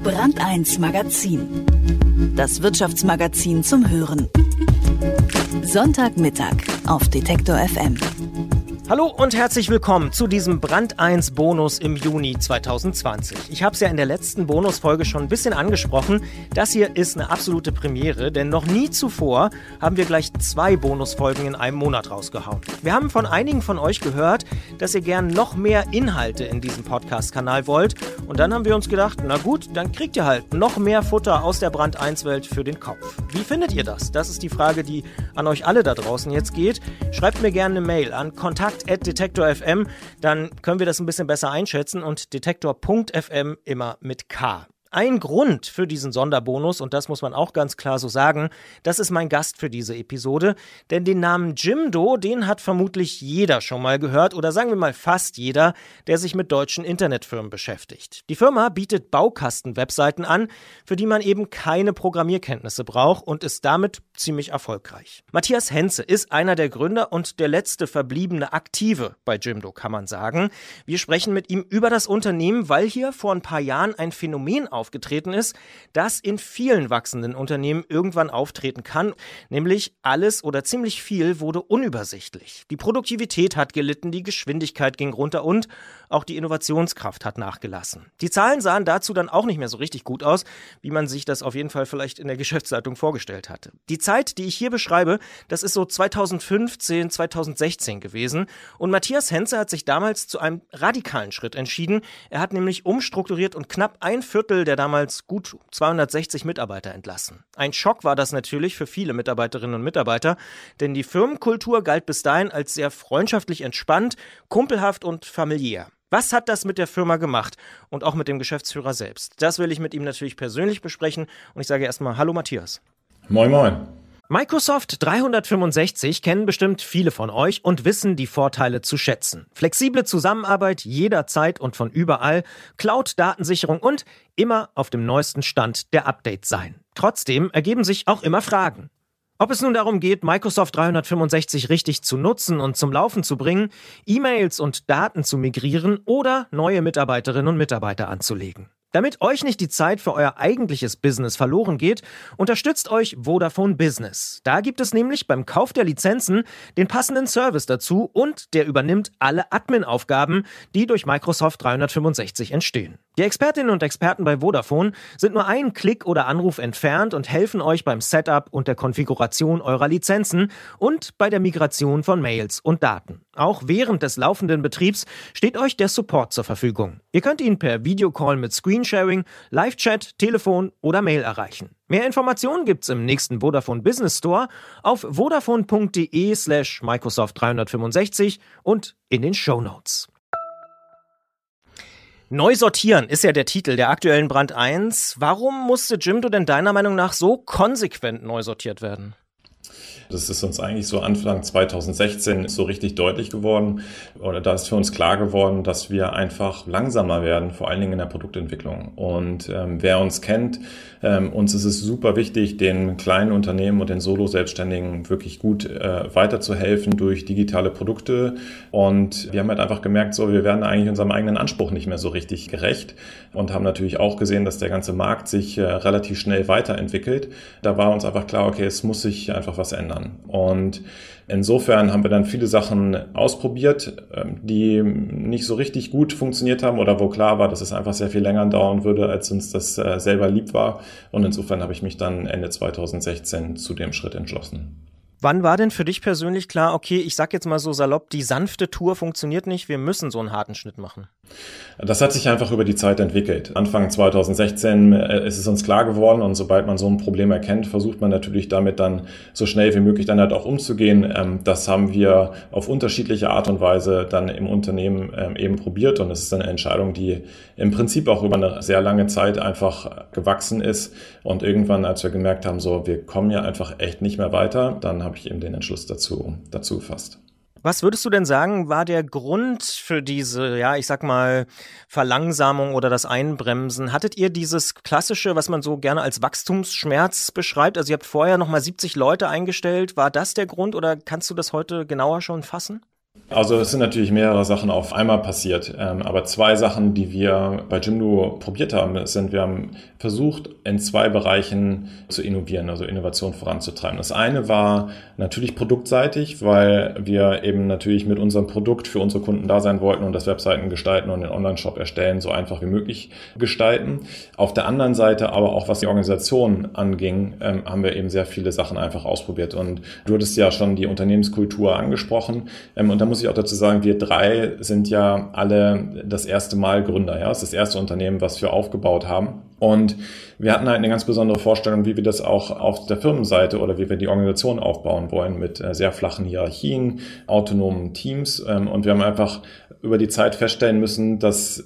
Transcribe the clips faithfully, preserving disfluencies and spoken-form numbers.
Brand eins Magazin. Das Wirtschaftsmagazin zum Hören. Sonntagmittag auf Detektor F M. Hallo und herzlich willkommen zu diesem Brand eins Bonus im Juni zweitausendzwanzig. Ich habe es ja in der letzten Bonusfolge schon ein bisschen angesprochen. Das hier ist eine absolute Premiere, denn noch nie zuvor haben wir gleich zwei Bonusfolgen in einem Monat rausgehauen. Wir haben von einigen von euch gehört, dass ihr gern noch mehr Inhalte in diesem Podcast-Kanal wollt. Und dann haben wir uns gedacht, na gut, dann kriegt ihr halt noch mehr Futter aus der Brand eins Welt für den Kopf. Wie findet ihr das? Das ist die Frage, die an euch alle da draußen jetzt geht. Schreibt mir gerne eine Mail an kontakt at detektor punkt f m, dann können wir das ein bisschen besser einschätzen und detektor punkt f m immer mit K. Ein Grund für diesen Sonderbonus, und das muss man auch ganz klar so sagen, das ist mein Gast für diese Episode, denn den Namen Jimdo, den hat vermutlich jeder schon mal gehört oder sagen wir mal fast jeder, der sich mit deutschen Internetfirmen beschäftigt. Die Firma bietet Baukasten-Webseiten an, für die man eben keine Programmierkenntnisse braucht und ist damit ziemlich erfolgreich. Matthias Henze ist einer der Gründer und der letzte verbliebene Aktive bei Jimdo, kann man sagen. Wir sprechen mit ihm über das Unternehmen, weil hier vor ein paar Jahren ein Phänomen auf aufgetreten ist, das in vielen wachsenden Unternehmen irgendwann auftreten kann, nämlich alles oder ziemlich viel wurde unübersichtlich. Die Produktivität hat gelitten, die Geschwindigkeit ging runter und auch die Innovationskraft hat nachgelassen. Die Zahlen sahen dazu dann auch nicht mehr so richtig gut aus, wie man sich das auf jeden Fall vielleicht in der Geschäftsleitung vorgestellt hatte. Die Zeit, die ich hier beschreibe, das ist so zweitausendfünfzehn, zweitausendsechzehn gewesen und Matthias Henze hat sich damals zu einem radikalen Schritt entschieden. Er hat nämlich umstrukturiert und knapp ein Viertel der damals gut zweihundertsechzig Mitarbeiter entlassen. Ein Schock war das natürlich für viele Mitarbeiterinnen und Mitarbeiter, denn die Firmenkultur galt bis dahin als sehr freundschaftlich entspannt, kumpelhaft und familiär. Was hat das mit der Firma gemacht und auch mit dem Geschäftsführer selbst? Das will ich mit ihm natürlich persönlich besprechen und ich sage erstmal Hallo Matthias. Moin moin. Microsoft dreihundertfünfundsechzig kennen bestimmt viele von euch und wissen die Vorteile zu schätzen. Flexible Zusammenarbeit jederzeit und von überall, Cloud-Datensicherung und immer auf dem neuesten Stand der Updates sein. Trotzdem ergeben sich auch immer Fragen. Ob es nun darum geht, Microsoft dreihundertfünfundsechzig richtig zu nutzen und zum Laufen zu bringen, E-Mails und Daten zu migrieren oder neue Mitarbeiterinnen und Mitarbeiter anzulegen. Damit euch nicht die Zeit für euer eigentliches Business verloren geht, unterstützt euch Vodafone Business. Da gibt es nämlich beim Kauf der Lizenzen den passenden Service dazu und der übernimmt alle Admin-Aufgaben, die durch Microsoft dreihundertfünfundsechzig entstehen. Die Expertinnen und Experten bei Vodafone sind nur einen Klick oder Anruf entfernt und helfen euch beim Setup und der Konfiguration eurer Lizenzen und bei der Migration von Mails und Daten. Auch während des laufenden Betriebs steht euch der Support zur Verfügung. Ihr könnt ihn per Videocall mit Screensharing, Live-Chat, Telefon oder Mail erreichen. Mehr Informationen gibt's im nächsten Vodafone Business Store auf vodafone.de slash Microsoft dreihundertfünfundsechzig und in den Shownotes. Neu sortieren ist ja der Titel der aktuellen Brand eins. Warum musste Jimdo denn deiner Meinung nach so konsequent neu sortiert werden? Das ist uns eigentlich so Anfang zweitausendsechzehn so richtig deutlich geworden oder da ist für uns klar geworden, dass wir einfach langsamer werden, vor allen Dingen in der Produktentwicklung. Und ähm, wer uns kennt, ähm, uns ist es super wichtig, den kleinen Unternehmen und den Solo-Selbstständigen wirklich gut äh, weiterzuhelfen durch digitale Produkte. Und wir haben halt einfach gemerkt, so wir werden eigentlich unserem eigenen Anspruch nicht mehr so richtig gerecht und haben natürlich auch gesehen, dass der ganze Markt sich äh, relativ schnell weiterentwickelt. Da war uns einfach klar, okay, es muss sich einfach was ändern. Und insofern haben wir dann viele Sachen ausprobiert, die nicht so richtig gut funktioniert haben oder wo klar war, dass es einfach sehr viel länger dauern würde, als uns das selber lieb war. Und insofern habe ich mich dann Ende zweitausendsechzehn zu dem Schritt entschlossen. Wann war denn für dich persönlich klar, okay, ich sag jetzt mal so salopp, die sanfte Tour funktioniert nicht, wir müssen so einen harten Schnitt machen? Das hat sich einfach über die Zeit entwickelt. Anfang zweitausendsechzehn ist es uns klar geworden und sobald man so ein Problem erkennt, versucht man natürlich damit dann so schnell wie möglich dann halt auch umzugehen. Das haben wir auf unterschiedliche Art und Weise dann im Unternehmen eben probiert und es ist eine Entscheidung, die im Prinzip auch über eine sehr lange Zeit einfach gewachsen ist und irgendwann, als wir gemerkt haben, so wir kommen ja einfach echt nicht mehr weiter, dann habe ich eben den Entschluss dazu, dazu gefasst. Was würdest du denn sagen, war der Grund für diese, ja, ich sag mal, Verlangsamung oder das Einbremsen? Hattet ihr dieses klassische, was man so gerne als Wachstumsschmerz beschreibt? Also ihr habt vorher nochmal siebzig Leute eingestellt. War das der Grund oder kannst du das heute genauer schon fassen? Also es sind natürlich mehrere Sachen auf einmal passiert, ähm, aber zwei Sachen, die wir bei Jimdo probiert haben, sind, wir haben versucht, in zwei Bereichen zu innovieren, also Innovation voranzutreiben. Das eine war natürlich produktseitig, weil wir eben natürlich mit unserem Produkt für unsere Kunden da sein wollten und das Webseiten gestalten und den Online-Shop erstellen so einfach wie möglich gestalten. Auf der anderen Seite aber auch, was die Organisation anging, ähm, haben wir eben sehr viele Sachen einfach ausprobiert. Und du hattest ja schon die Unternehmenskultur angesprochen, ähm, und da muss ich auch dazu sagen, wir drei sind ja alle das erste Mal Gründer. Ja, es ist das erste Unternehmen, was wir aufgebaut haben. Und wir hatten halt eine ganz besondere Vorstellung, wie wir das auch auf der Firmenseite oder wie wir die Organisation aufbauen wollen mit sehr flachen Hierarchien, autonomen Teams. Und wir haben einfach über die Zeit feststellen müssen, dass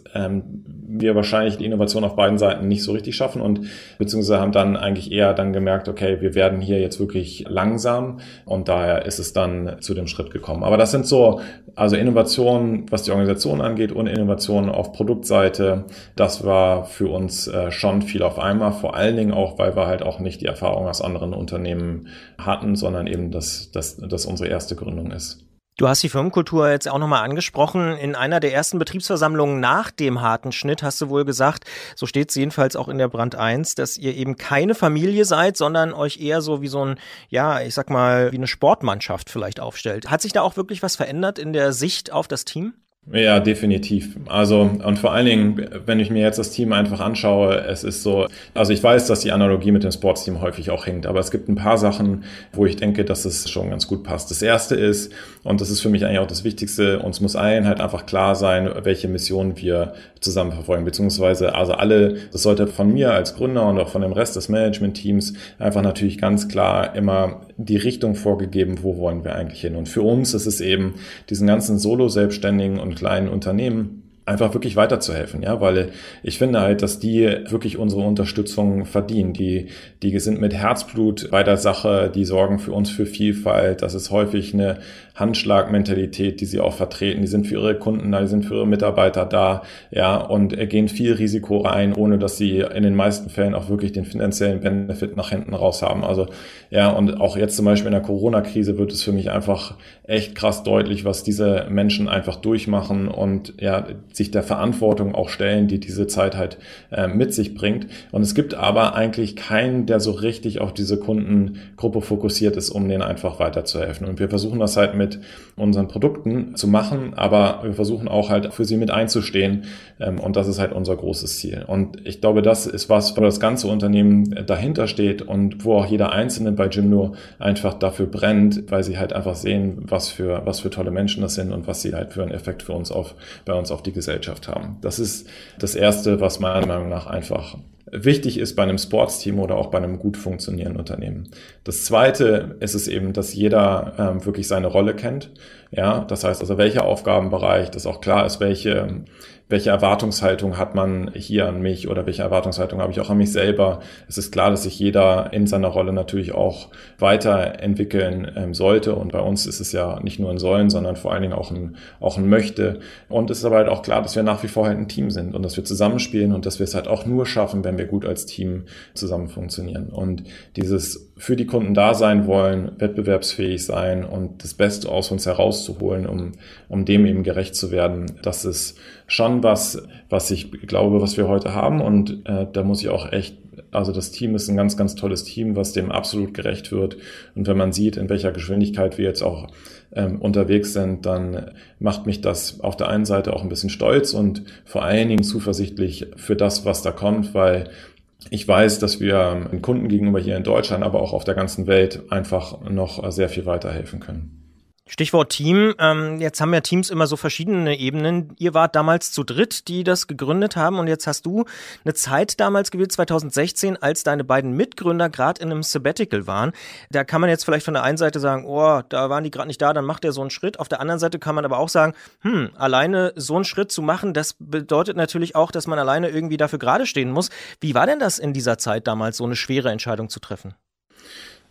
wir wahrscheinlich die Innovation auf beiden Seiten nicht so richtig schaffen und beziehungsweise haben dann eigentlich eher dann gemerkt, okay, wir werden hier jetzt wirklich langsam und daher ist es dann zu dem Schritt gekommen. Aber das sind so, also Innovationen, was die Organisation angeht und Innovationen auf Produktseite, das war für uns schon viel auf einmal, vor allen Dingen auch, weil wir halt auch nicht die Erfahrung aus anderen Unternehmen hatten, sondern eben, dass das dass unsere erste Gründung ist. Du hast die Firmenkultur jetzt auch nochmal angesprochen. In einer der ersten Betriebsversammlungen nach dem harten Schnitt hast du wohl gesagt, so steht es jedenfalls auch in der Brand eins, dass ihr eben keine Familie seid, sondern euch eher so wie so ein, ja, ich sag mal, wie eine Sportmannschaft vielleicht aufstellt. Hat sich da auch wirklich was verändert in der Sicht auf das Team? Ja, definitiv. Also, und vor allen Dingen, wenn ich mir jetzt das Team einfach anschaue, es ist so, also ich weiß, dass die Analogie mit dem Sportsteam häufig auch hinkt, aber es gibt ein paar Sachen, wo ich denke, dass es schon ganz gut passt. Das erste ist, und das ist für mich eigentlich auch das Wichtigste, uns muss allen halt einfach klar sein, welche Mission wir zusammen verfolgen, beziehungsweise also alle, das sollte von mir als Gründer und auch von dem Rest des Management-Teams einfach natürlich ganz klar immer die Richtung vorgegeben, wo wollen wir eigentlich hin. Und für uns ist es eben diesen ganzen Solo-Selbstständigen und kleinen Unternehmen einfach wirklich weiterzuhelfen, ja, weil ich finde halt, dass die wirklich unsere Unterstützung verdienen. Die, die sind mit Herzblut bei der Sache, die sorgen für uns für Vielfalt. Das ist häufig eine Handschlagmentalität, die sie auch vertreten. Die sind für ihre Kunden da, die sind für ihre Mitarbeiter da, ja, und gehen viel Risiko rein, ohne dass sie in den meisten Fällen auch wirklich den finanziellen Benefit nach hinten raus haben. Also, ja, und auch jetzt zum Beispiel in der Corona-Krise wird es für mich einfach echt krass deutlich, was diese Menschen einfach durchmachen und, ja, sich der Verantwortung auch stellen, die diese Zeit halt äh, mit sich bringt. Und es gibt aber eigentlich keinen, der so richtig auf diese Kundengruppe fokussiert ist, um denen einfach weiterzuhelfen. Und wir versuchen das halt mit unseren Produkten zu machen, aber wir versuchen auch halt für sie mit einzustehen. Ähm, und das ist halt unser großes Ziel. Und ich glaube, das ist was, wo das ganze Unternehmen dahinter steht und wo auch jeder Einzelne bei Jimdo einfach dafür brennt, weil sie halt einfach sehen, was für, was für tolle Menschen das sind und was sie halt für einen Effekt für uns auf, bei uns auf die Gesellschaft haben. Das ist das Erste, was meiner Meinung nach einfach wichtig ist bei einem Sportsteam oder auch bei einem gut funktionierenden Unternehmen. Das Zweite ist es eben, dass jeder ähm, wirklich seine Rolle kennt. Ja, das heißt also, welcher Aufgabenbereich, dass auch klar ist, welche welche Erwartungshaltung hat man hier an mich oder welche Erwartungshaltung habe ich auch an mich selber. Es ist klar, dass sich jeder in seiner Rolle natürlich auch weiterentwickeln ähm, sollte und bei uns ist es ja nicht nur ein Sollen, sondern vor allen Dingen auch ein, auch ein Möchte. Und es ist aber halt auch klar, dass wir nach wie vor halt ein Team sind und dass wir zusammenspielen und dass wir es halt auch nur schaffen, wenn wir gut als Team zusammen funktionieren. Und dieses für die Kunden da sein wollen, wettbewerbsfähig sein und das Beste aus uns herauszuholen, um, um dem eben gerecht zu werden, das ist schon was, was ich glaube, was wir heute haben und äh, da muss ich auch echt, also das Team ist ein ganz, ganz tolles Team, was dem absolut gerecht wird und wenn man sieht, in welcher Geschwindigkeit wir jetzt auch ähm, unterwegs sind, dann macht mich das auf der einen Seite auch ein bisschen stolz und vor allen Dingen zuversichtlich für das, was da kommt, weil ich weiß, dass wir den Kunden gegenüber hier in Deutschland, aber auch auf der ganzen Welt einfach noch sehr viel weiterhelfen können. Stichwort Team. Ähm, jetzt haben ja Teams immer so verschiedene Ebenen. Ihr wart damals zu dritt, die das gegründet haben und jetzt hast du eine Zeit damals gewählt, zwanzig sechzehn, als deine beiden Mitgründer gerade in einem Sabbatical waren. Da kann man jetzt vielleicht von der einen Seite sagen, oh, da waren die gerade nicht da, dann macht er so einen Schritt. Auf der anderen Seite kann man aber auch sagen, hm, alleine so einen Schritt zu machen, das bedeutet natürlich auch, dass man alleine irgendwie dafür gerade stehen muss. Wie war denn das in dieser Zeit damals, so eine schwere Entscheidung zu treffen?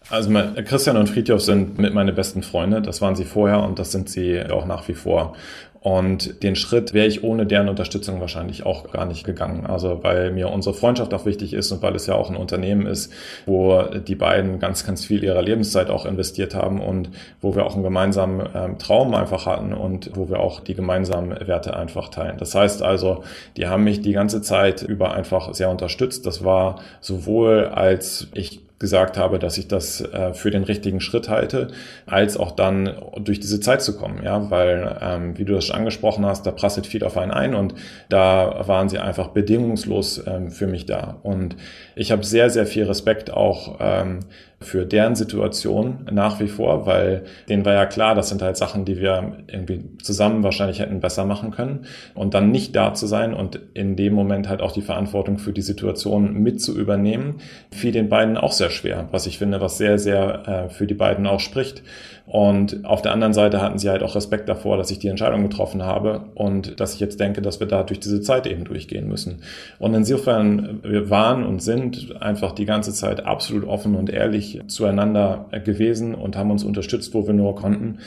Also Christian und Fridtjof sind mit meine besten Freunde. Das waren sie vorher und das sind sie auch nach wie vor. Und den Schritt wäre ich ohne deren Unterstützung wahrscheinlich auch gar nicht gegangen. Also weil mir unsere Freundschaft auch wichtig ist und weil es ja auch ein Unternehmen ist, wo die beiden ganz, ganz viel ihrer Lebenszeit auch investiert haben und wo wir auch einen gemeinsamen ähm, Traum einfach hatten und wo wir auch die gemeinsamen Werte einfach teilen. Das heißt also, die haben mich die ganze Zeit über einfach sehr unterstützt. Das war sowohl als ich gesagt habe, dass ich das äh, für den richtigen Schritt halte, als auch dann durch diese Zeit zu kommen, ja, weil, ähm, wie du das schon angesprochen hast, da prasselt viel auf einen ein und da waren sie einfach bedingungslos ähm, für mich da und ich habe sehr, sehr viel Respekt auch ähm, für deren Situation nach wie vor, weil denen war ja klar, das sind halt Sachen, die wir irgendwie zusammen wahrscheinlich hätten besser machen können und dann nicht da zu sein und in dem Moment halt auch die Verantwortung für die Situation mit zu übernehmen, fiel den beiden auch sehr schwer, was ich finde, was sehr, sehr äh, für die beiden auch spricht. Und auf der anderen Seite hatten sie halt auch Respekt davor, dass ich die Entscheidung getroffen habe und dass ich jetzt denke, dass wir da durch diese Zeit eben durchgehen müssen. Und insofern, wir waren und sind einfach die ganze Zeit absolut offen und ehrlich zueinander gewesen und haben uns unterstützt, wo wir nur konnten.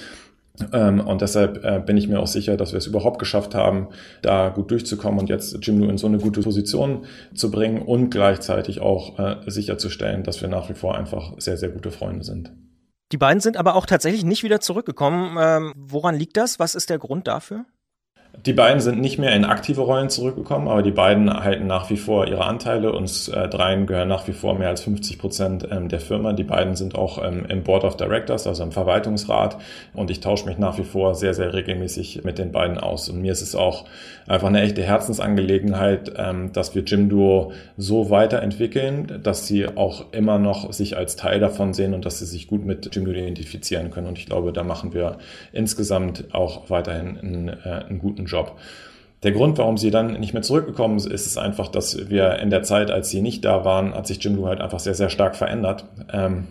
Und deshalb bin ich mir auch sicher, dass wir es überhaupt geschafft haben, da gut durchzukommen und jetzt Jimdo in so eine gute Position zu bringen und gleichzeitig auch sicherzustellen, dass wir nach wie vor einfach sehr, sehr gute Freunde sind. Die beiden sind aber auch tatsächlich nicht wieder zurückgekommen. Ähm, woran liegt das? Was ist der Grund dafür? Die beiden sind nicht mehr in aktive Rollen zurückgekommen, aber die beiden halten nach wie vor ihre Anteile. Uns äh, dreien gehören nach wie vor mehr als fünfzig Prozent ähm, der Firma. Die beiden sind auch ähm, im Board of Directors, also im Verwaltungsrat. Und ich tausche mich nach wie vor sehr, sehr regelmäßig mit den beiden aus. Und mir ist es auch einfach eine echte Herzensangelegenheit, ähm, dass wir Jimdo so weiterentwickeln, dass sie auch immer noch sich als Teil davon sehen und dass sie sich gut mit Jimdo identifizieren können. Und ich glaube, da machen wir insgesamt auch weiterhin einen, äh, einen guten Job. Der Grund, warum sie dann nicht mehr zurückgekommen sind, ist es einfach, dass wir in der Zeit, als sie nicht da waren, hat sich Jimdo halt einfach sehr, sehr stark verändert. Ähm,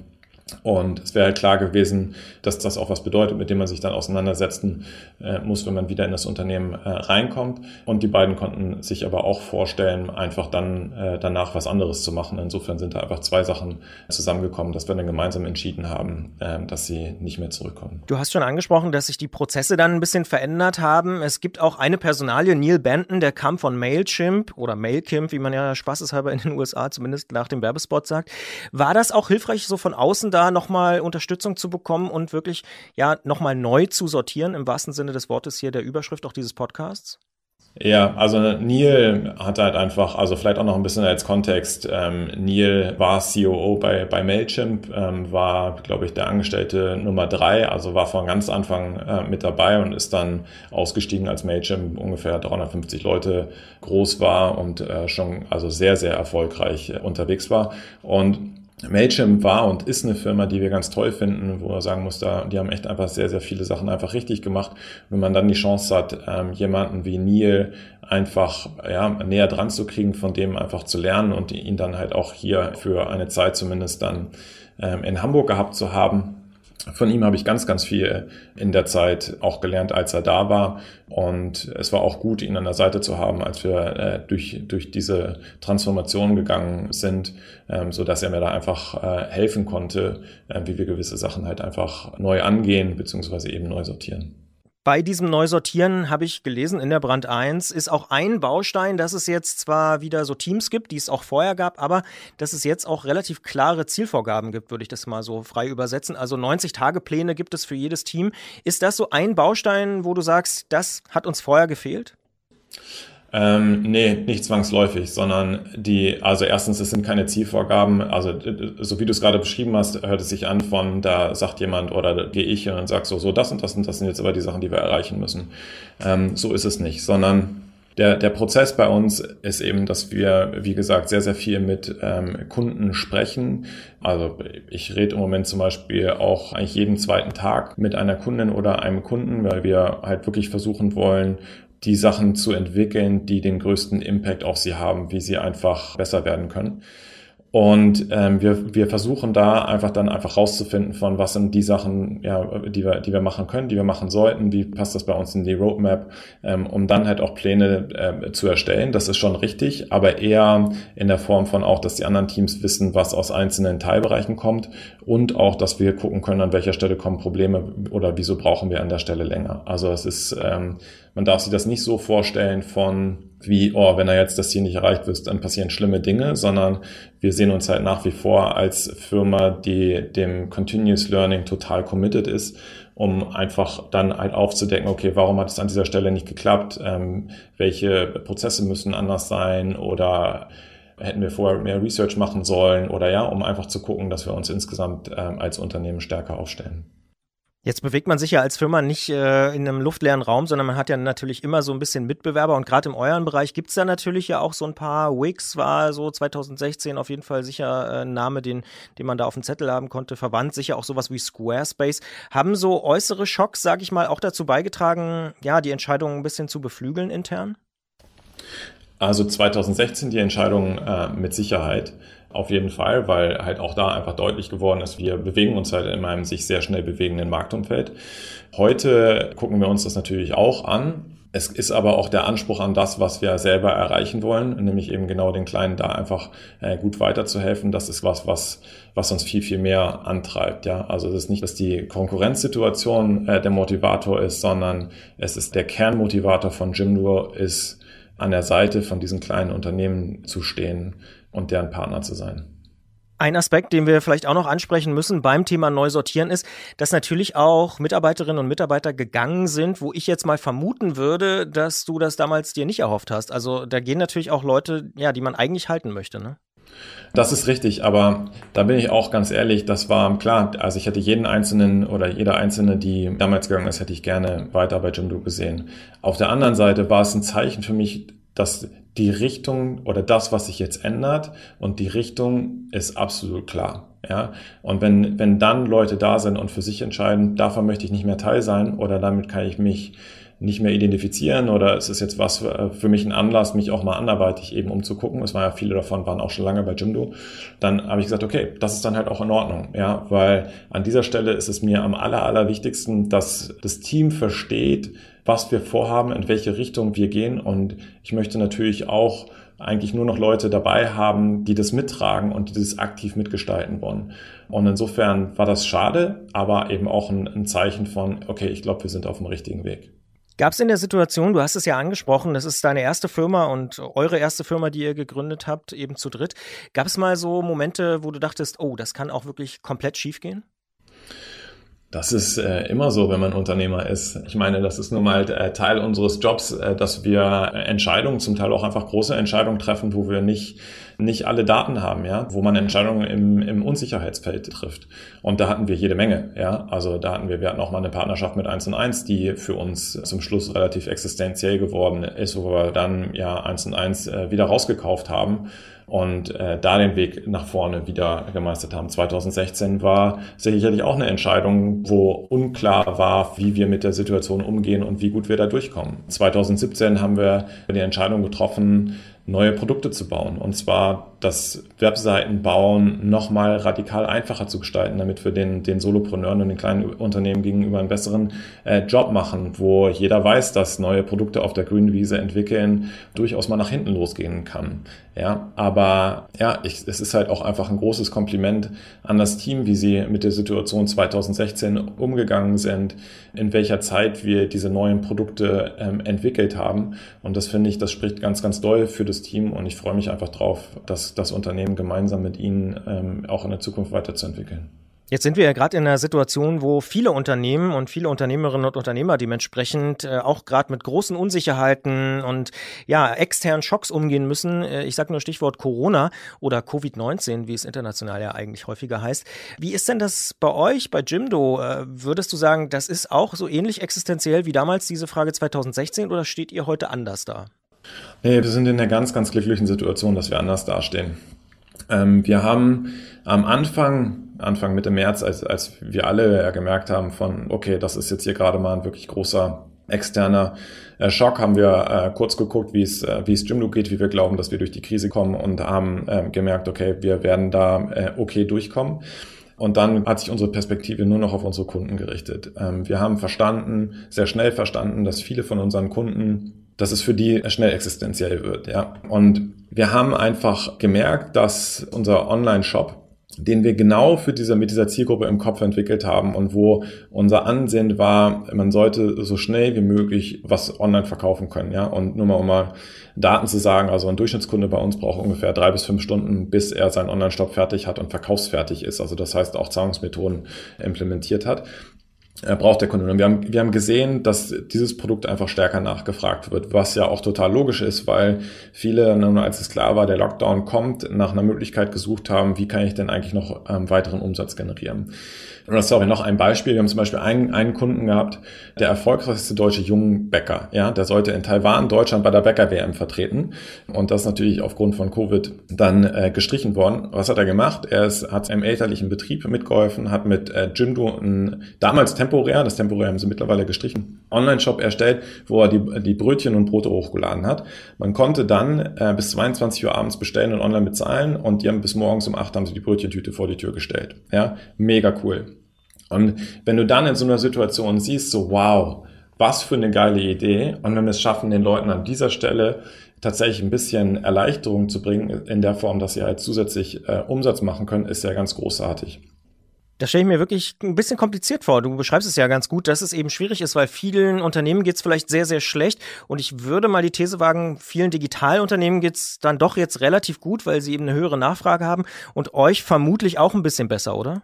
Und es wäre halt klar gewesen, dass das auch was bedeutet, mit dem man sich dann auseinandersetzen äh, muss, wenn man wieder in das Unternehmen äh, reinkommt. Und die beiden konnten sich aber auch vorstellen, einfach dann äh, danach was anderes zu machen. Insofern sind da einfach zwei Sachen zusammengekommen, dass wir dann gemeinsam entschieden haben, äh, dass sie nicht mehr zurückkommen. Du hast schon angesprochen, dass sich die Prozesse dann ein bisschen verändert haben. Es gibt auch eine Personalie, Neil Benton, der kam von Mailchimp oder Mailchimp, wie man ja spaßeshalber in den U S A zumindest nach dem Werbespot sagt. War das auch hilfreich, so von außen da nochmal Unterstützung zu bekommen und wirklich ja nochmal neu zu sortieren, im wahrsten Sinne des Wortes hier der Überschrift auch dieses Podcasts? Ja, also Neil hat halt einfach, also vielleicht auch noch ein bisschen als Kontext, ähm, Neil war C O O bei, bei Mailchimp, ähm, war, glaube ich, der Angestellte Nummer drei, also war von ganz Anfang äh, mit dabei und ist dann ausgestiegen, als Mailchimp ungefähr dreihundertfünfzig Leute groß war und äh, schon also sehr, sehr erfolgreich äh, unterwegs war. Und Mailchimp war und ist eine Firma, die wir ganz toll finden, wo man sagen muss, da, die haben echt einfach sehr, sehr viele Sachen einfach richtig gemacht. Wenn man dann die Chance hat, ähm, jemanden wie Neil einfach ja, näher dran zu kriegen, von dem einfach zu lernen und ihn dann halt auch hier für eine Zeit zumindest dann ähm, in Hamburg gehabt zu haben. Von ihm habe ich ganz, ganz viel in der Zeit auch gelernt, als er da war. Und es war auch gut, ihn an der Seite zu haben, als wir äh, durch, durch diese Transformation gegangen sind, ähm, so dass er mir da einfach äh, helfen konnte, äh, wie wir gewisse Sachen halt einfach neu angehen, beziehungsweise eben neu sortieren. Bei diesem Neusortieren habe ich gelesen, in der Brand eins ist auch ein Baustein, dass es jetzt zwar wieder so Teams gibt, die es auch vorher gab, aber dass es jetzt auch relativ klare Zielvorgaben gibt, würde ich das mal so frei übersetzen. Also neunzig-Tage-Pläne gibt es für jedes Team. Ist das so ein Baustein, wo du sagst, das hat uns vorher gefehlt? Ähm, nee, nicht zwangsläufig, sondern die, also erstens, es sind keine Zielvorgaben, also so wie du es gerade beschrieben hast, hört es sich an von, da sagt jemand oder da gehe ich und dann sagst so, so das und das und das sind jetzt aber die Sachen, die wir erreichen müssen. Ähm, so ist es nicht, sondern der, der Prozess bei uns ist eben, dass wir, wie gesagt, sehr, sehr viel mit ähm, Kunden sprechen. Also ich rede im Moment zum Beispiel auch eigentlich jeden zweiten Tag mit einer Kundin oder einem Kunden, weil wir halt wirklich versuchen wollen, die Sachen zu entwickeln, die den größten Impact auf sie haben, wie sie einfach besser werden können. Und ähm, wir wir versuchen da einfach dann einfach rauszufinden, von was sind die Sachen, ja, die wir die wir machen können, die wir machen sollten, wie passt das bei uns in die Roadmap, ähm, um dann halt auch Pläne äh, zu erstellen. Das ist schon richtig, aber eher in der Form von auch, dass die anderen Teams wissen, was aus einzelnen Teilbereichen kommt und auch, dass wir gucken können, an welcher Stelle kommen Probleme oder wieso brauchen wir an der Stelle länger. Also es ist, ähm, man darf sich das nicht so vorstellen von wie, oh, wenn er jetzt das Ziel nicht erreicht wird, dann passieren schlimme Dinge, sondern wir sehen uns halt nach wie vor als Firma, die dem Continuous Learning total committed ist, um einfach dann halt aufzudecken, okay, warum hat es an dieser Stelle nicht geklappt, ähm, welche Prozesse müssen anders sein oder hätten wir vorher mehr Research machen sollen oder ja, um einfach zu gucken, dass wir uns insgesamt ähm, als Unternehmen stärker aufstellen. Jetzt bewegt man sich ja als Firma nicht äh, in einem luftleeren Raum, sondern man hat ja natürlich immer so ein bisschen Mitbewerber und gerade im euren Bereich gibt's da natürlich ja auch so ein paar. Wix war so zwanzig sechzehn auf jeden Fall sicher äh, ein Name, den, den man da auf dem Zettel haben konnte, verwandt, sicher auch sowas wie Squarespace. Haben so äußere Schocks, sag ich mal, auch dazu beigetragen, ja, die Entscheidung ein bisschen zu beflügeln intern? Also zwanzig sechzehn die Entscheidung äh, mit Sicherheit. Auf jeden Fall, weil halt auch da einfach deutlich geworden ist, wir bewegen uns halt in einem sich sehr schnell bewegenden Marktumfeld. Heute gucken wir uns das natürlich auch an. Es ist aber auch der Anspruch an das, was wir selber erreichen wollen, nämlich eben genau den Kleinen da einfach äh, gut weiterzuhelfen. Das ist was, was was uns viel, viel mehr antreibt. Ja, also es ist nicht, dass die Konkurrenzsituation äh, der Motivator ist, sondern es ist der Kernmotivator von Jimdo ist, an der Seite von diesen kleinen Unternehmen zu stehen und deren Partner zu sein. Ein Aspekt, den wir vielleicht auch noch ansprechen müssen beim Thema Neusortieren ist, dass natürlich auch Mitarbeiterinnen und Mitarbeiter gegangen sind, wo ich jetzt mal vermuten würde, dass du das damals dir nicht erhofft hast. Also da gehen natürlich auch Leute, ja, die man eigentlich halten möchte, ne? Das ist richtig, aber da bin ich auch ganz ehrlich, das war klar, also ich hätte jeden Einzelnen oder jeder Einzelne, die damals gegangen ist, hätte ich gerne weiter bei Jimdo gesehen. Auf der anderen Seite war es ein Zeichen für mich, dass die Richtung oder das, was sich jetzt ändert und die Richtung ist absolut klar. Ja, und wenn, wenn dann Leute da sind und für sich entscheiden, davon möchte ich nicht mehr Teil sein oder damit kann ich mich nicht mehr identifizieren oder es ist jetzt was für mich ein Anlass, mich auch mal anderweitig eben umzugucken. Es waren ja viele davon, waren auch schon lange bei Jimdo. Dann habe ich gesagt, okay, das ist dann halt auch in Ordnung, ja, weil an dieser Stelle ist es mir am aller, allerwichtigsten, dass das Team versteht, was wir vorhaben, in welche Richtung wir gehen und ich möchte natürlich auch eigentlich nur noch Leute dabei haben, die das mittragen und die das aktiv mitgestalten wollen. Und insofern war das schade, aber eben auch ein, ein Zeichen von, okay, ich glaube, wir sind auf dem richtigen Weg. Gab es in der Situation, du hast es ja angesprochen, das ist deine erste Firma und eure erste Firma, die ihr gegründet habt, eben zu dritt. Gab es mal so Momente, wo du dachtest, oh, das kann auch wirklich komplett schiefgehen? Das ist äh, immer so, wenn man Unternehmer ist. Ich meine, das ist nun mal äh, Teil unseres Jobs, äh, dass wir Entscheidungen, zum Teil auch einfach große Entscheidungen treffen, wo wir nicht nicht alle Daten haben, ja, wo man Entscheidungen im, im Unsicherheitsfeld trifft. Und da hatten wir jede Menge, ja. Also da hatten wir, wir hatten auch mal eine Partnerschaft mit eins und eins, die für uns zum Schluss relativ existenziell geworden ist, wo wir dann ja eins und eins äh, wieder rausgekauft haben und äh, da den Weg nach vorne wieder gemeistert haben. zwanzig sechzehn war sicherlich auch eine Entscheidung, wo unklar war, wie wir mit der Situation umgehen und wie gut wir da durchkommen. zwanzig siebzehn haben wir die Entscheidung getroffen, neue Produkte zu bauen. Und zwar das Webseitenbauen nochmal radikal einfacher zu gestalten, damit wir den, den Solopreneuren und den kleinen Unternehmen gegenüber einen besseren äh, Job machen, wo jeder weiß, dass neue Produkte auf der grünen Wiese entwickeln durchaus mal nach hinten losgehen kann. Ja, aber ja, ich, es ist halt auch einfach ein großes Kompliment an das Team, wie sie mit der Situation zwanzig sechzehn umgegangen sind, in welcher Zeit wir diese neuen Produkte ähm, entwickelt haben. Und das finde ich, das spricht ganz, ganz doll für das Team und ich freue mich einfach drauf, dass das Unternehmen gemeinsam mit Ihnen ähm, auch in der Zukunft weiterzuentwickeln. Jetzt sind wir ja gerade in einer Situation, wo viele Unternehmen und viele Unternehmerinnen und Unternehmer dementsprechend äh, auch gerade mit großen Unsicherheiten und ja externen Schocks umgehen müssen. Äh, ich sage nur Stichwort Corona oder Covid neunzehn, wie es international ja eigentlich häufiger heißt. Wie ist denn das bei euch, bei Jimdo? Äh, würdest du sagen, das ist auch so ähnlich existenziell wie damals diese Frage zwanzig sechzehn oder steht ihr heute anders da? Nee, wir sind in der ganz, ganz glücklichen Situation, dass wir anders dastehen. Ähm, wir haben am Anfang, Anfang Mitte März, als, als wir alle ja gemerkt haben von, okay, das ist jetzt hier gerade mal ein wirklich großer externer äh, Schock, haben wir äh, kurz geguckt, wie es äh, wie es Jimdo geht, wie wir glauben, dass wir durch die Krise kommen und haben äh, gemerkt, okay, wir werden da äh, okay durchkommen. Und dann hat sich unsere Perspektive nur noch auf unsere Kunden gerichtet. Ähm, wir haben verstanden, sehr schnell verstanden, dass viele von unseren Kunden, dass es für die schnell existenziell wird, ja. Und wir haben einfach gemerkt, dass unser Online-Shop, den wir genau für diese, mit dieser Zielgruppe im Kopf entwickelt haben und wo unser Ansinnen war, man sollte so schnell wie möglich was online verkaufen können, ja. Und nur mal, um mal Daten zu sagen, also ein Durchschnittskunde bei uns braucht ungefähr drei bis fünf Stunden, bis er seinen Online-Shop fertig hat und verkaufsfertig ist. Also das heißt auch Zahlungsmethoden implementiert hat. Er braucht der Kunde. Und wir haben, wir haben gesehen, dass dieses Produkt einfach stärker nachgefragt wird, was ja auch total logisch ist, weil viele, als es klar war, der Lockdown kommt, nach einer Möglichkeit gesucht haben, wie kann ich denn eigentlich noch ähm, weiteren Umsatz generieren. Oder sorry, noch ein Beispiel. Wir haben zum Beispiel einen, einen Kunden gehabt, der erfolgreichste deutsche Jungbäcker. Ja, der sollte in Taiwan Deutschland bei der Bäcker-W M vertreten. Und das ist natürlich aufgrund von Covid dann äh, gestrichen worden. Was hat er gemacht? Er ist, hat im elterlichen Betrieb mitgeholfen, hat mit äh, Jimdo ein damals temporär, das temporär haben sie mittlerweile gestrichen, Online-Shop erstellt, wo er die, die Brötchen und Brote hochgeladen hat. Man konnte dann äh, bis zweiundzwanzig Uhr abends bestellen und online bezahlen und die haben bis morgens um acht haben sie die Brötchentüte vor die Tür gestellt. Ja, mega cool. Und wenn du dann in so einer Situation siehst, so wow, was für eine geile Idee, und wenn wir es schaffen, den Leuten an dieser Stelle tatsächlich ein bisschen Erleichterung zu bringen, in der Form, dass sie halt zusätzlich äh, Umsatz machen können, ist ja ganz großartig. Das stelle ich mir wirklich ein bisschen kompliziert vor. Du beschreibst es ja ganz gut, dass es eben schwierig ist, weil vielen Unternehmen geht es vielleicht sehr, sehr schlecht. Und ich würde mal die These wagen, vielen Digitalunternehmen geht es dann doch jetzt relativ gut, weil sie eben eine höhere Nachfrage haben und euch vermutlich auch ein bisschen besser, oder?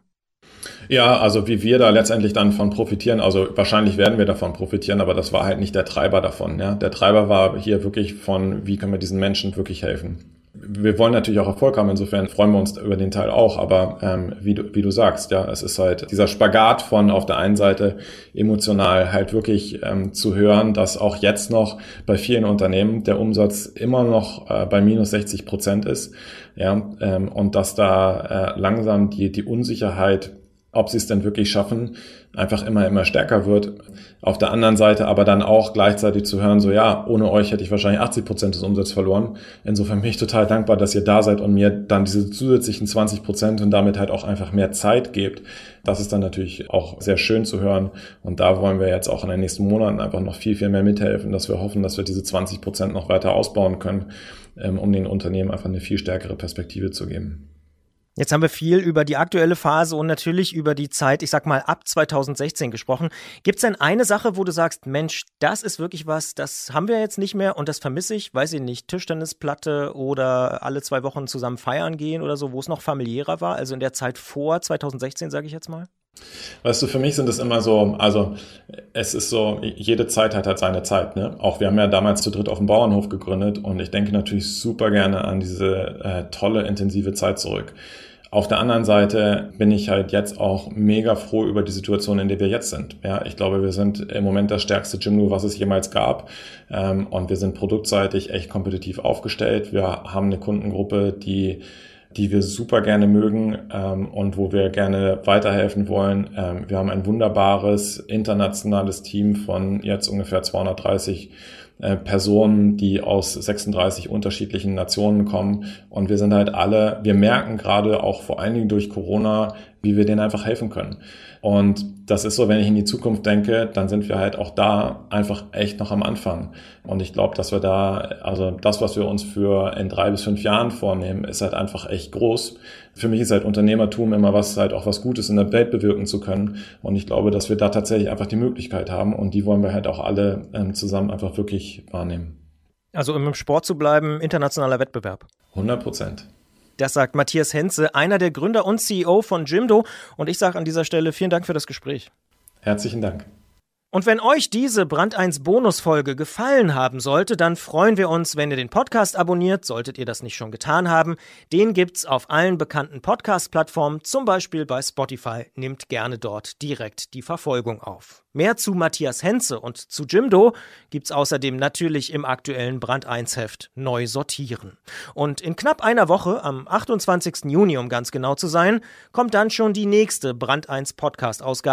Ja, also wie wir da letztendlich dann von profitieren, also wahrscheinlich werden wir davon profitieren, aber das war halt nicht der Treiber davon. Ja? Der Treiber war hier wirklich von, wie können wir diesen Menschen wirklich helfen. Wir wollen natürlich auch Erfolg haben, insofern freuen wir uns über den Teil auch, aber ähm, wie du, wie du sagst, ja, es ist halt dieser Spagat von auf der einen Seite emotional halt wirklich ähm, zu hören, dass auch jetzt noch bei vielen Unternehmen der Umsatz immer noch äh, bei minus sechzig Prozent ist, ja, ähm, und dass da äh, langsam die die Unsicherheit, ob sie es denn wirklich schaffen, einfach immer, immer stärker wird. Auf der anderen Seite aber dann auch gleichzeitig zu hören, so ja, ohne euch hätte ich wahrscheinlich achtzig Prozent des Umsatzes verloren. Insofern bin ich total dankbar, dass ihr da seid und mir dann diese zusätzlichen zwanzig Prozent und damit halt auch einfach mehr Zeit gebt. Das ist dann natürlich auch sehr schön zu hören. Und da wollen wir jetzt auch in den nächsten Monaten einfach noch viel, viel mehr mithelfen, dass wir hoffen, dass wir diese zwanzig Prozent noch weiter ausbauen können, um den Unternehmen einfach eine viel stärkere Perspektive zu geben. Jetzt haben wir viel über die aktuelle Phase und natürlich über die Zeit, ich sag mal, ab zwanzig sechzehn gesprochen. Gibt's denn eine Sache, wo du sagst, Mensch, das ist wirklich was, das haben wir jetzt nicht mehr und das vermisse ich, weiß ich nicht, Tischtennisplatte oder alle zwei Wochen zusammen feiern gehen oder so, wo es noch familiärer war, also in der Zeit vor zwanzig sechzehn, sage ich jetzt mal? Weißt du, für mich sind es immer so, also es ist so, jede Zeit hat halt seine Zeit, ne? Auch wir haben ja damals zu dritt auf dem Bauernhof gegründet und ich denke natürlich super gerne an diese äh, tolle, intensive Zeit zurück. Auf der anderen Seite bin ich halt jetzt auch mega froh über die Situation, in der wir jetzt sind. Ja, ich glaube, wir sind im Moment das stärkste Jimdo, was es jemals gab. Ähm, und wir sind produktseitig echt kompetitiv aufgestellt. Wir haben eine Kundengruppe, die die wir super gerne mögen ähm, und wo wir gerne weiterhelfen wollen. Ähm, wir haben ein wunderbares internationales Team von jetzt ungefähr zweihundertdreißig äh, Personen, die aus sechsunddreißig unterschiedlichen Nationen kommen. Und wir sind halt alle, wir merken gerade auch vor allen Dingen durch Corona, wie wir denen einfach helfen können. Und das ist so, wenn ich in die Zukunft denke, dann sind wir halt auch da einfach echt noch am Anfang. Und ich glaube, dass wir da, also das, was wir uns für in drei bis fünf Jahren vornehmen, ist halt einfach echt groß. Für mich ist halt Unternehmertum immer was, halt auch was Gutes in der Welt bewirken zu können. Und ich glaube, dass wir da tatsächlich einfach die Möglichkeit haben. Und die wollen wir halt auch alle ähm, zusammen einfach wirklich wahrnehmen. Also um im Sport zu bleiben, internationaler Wettbewerb. hundert Prozent. Das sagt Matthias Henze, einer der Gründer und C E O von Jimdo. Und ich sage an dieser Stelle vielen Dank für das Gespräch. Herzlichen Dank. Und wenn euch diese Brand eins Bonusfolge gefallen haben sollte, dann freuen wir uns, wenn ihr den Podcast abonniert, solltet ihr das nicht schon getan haben. Den gibt's auf allen bekannten Podcast-Plattformen, zum Beispiel bei Spotify. Nehmt gerne dort direkt die Verfolgung auf. Mehr zu Matthias Henze und zu Jimdo gibt's außerdem natürlich im aktuellen Brand eins Heft Neu sortieren. Und in knapp einer Woche, am achtundzwanzigsten Juni, um ganz genau zu sein, kommt dann schon die nächste Brand eins Podcast-Ausgabe.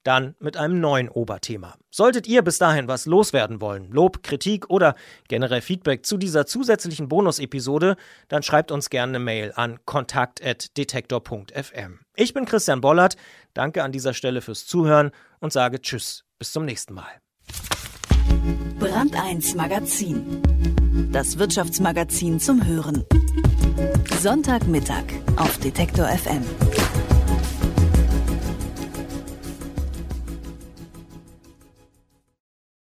dann mit einem neuen Oberthema. Solltet ihr bis dahin was loswerden wollen, Lob, Kritik oder generell Feedback zu dieser zusätzlichen Bonus-Episode, dann schreibt uns gerne eine Mail an kontakt at detektor punkt f m. Ich bin Christian Bollert, danke an dieser Stelle fürs Zuhören und sage Tschüss, bis zum nächsten Mal. Brand eins Magazin. Das Wirtschaftsmagazin zum Hören. Sonntagmittag auf Detektor F M.